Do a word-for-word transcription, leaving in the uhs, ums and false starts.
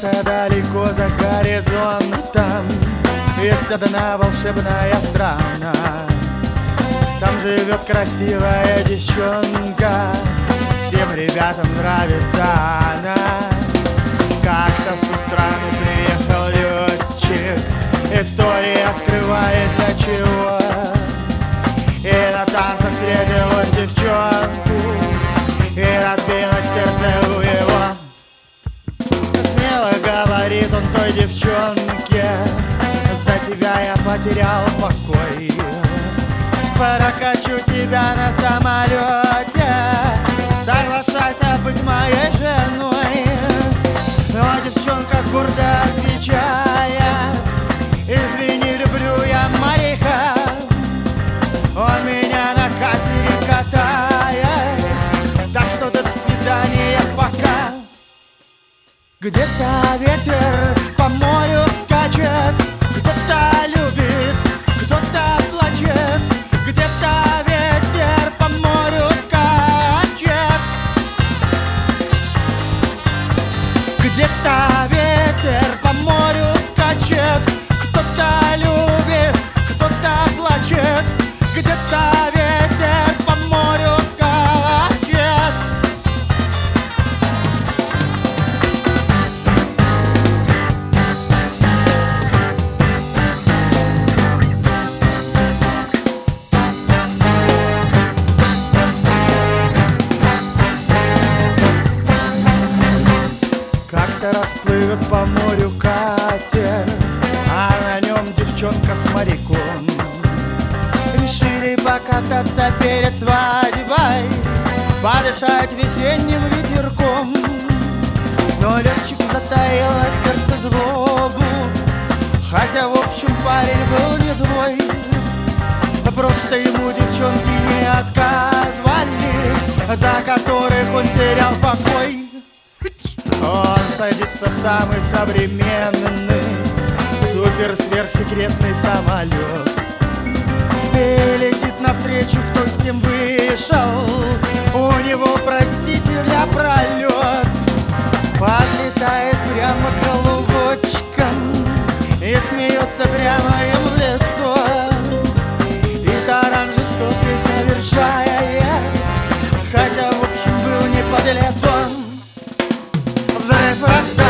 где-то далеко за горизонтом есть одна волшебная страна. Там живет красивая девчонка, всем ребятам нравится она. Как-то в ту страну приехал летчик, история скрывает от чего. И на танцах встретил он девчонку, и разбилось сердце у его. Смело говорит он той девчонке: за тебя я потерял покой, прокачу тебя на самолете, соглашайся быть моей женой. Но девчонка гордо отвечает: извини, люблю я моряка, он меня на катере катает, так что до свидания пока. Где-то ветер по морю скачет, кто-то любит, кто-то плачет. Где-то ветер по морю скачет, где-то ветер по морю скачет. Кто-то любит, кто-то плачет. Где-то ветер по морю скачет. Как-то расплывет по морю катер, а на нем девчонка с моряком. Решили покататься перед свадьбой, подышать весенним ветерком. Но летчик затаил на сердце злобу, хотя в общем парень был не злой. Просто ему девчонки не отказывали, за которых он терял покой. Он садится в самый современный супер-сверхсекретный самолет и летит навстречу кто с кем вышел. У него, простите, для пролет. Подлетает прямо к голубочкам и смеется прямо им в лицо. И таран жестокий совершая, хотя в общем был не подлец он. Взрыв,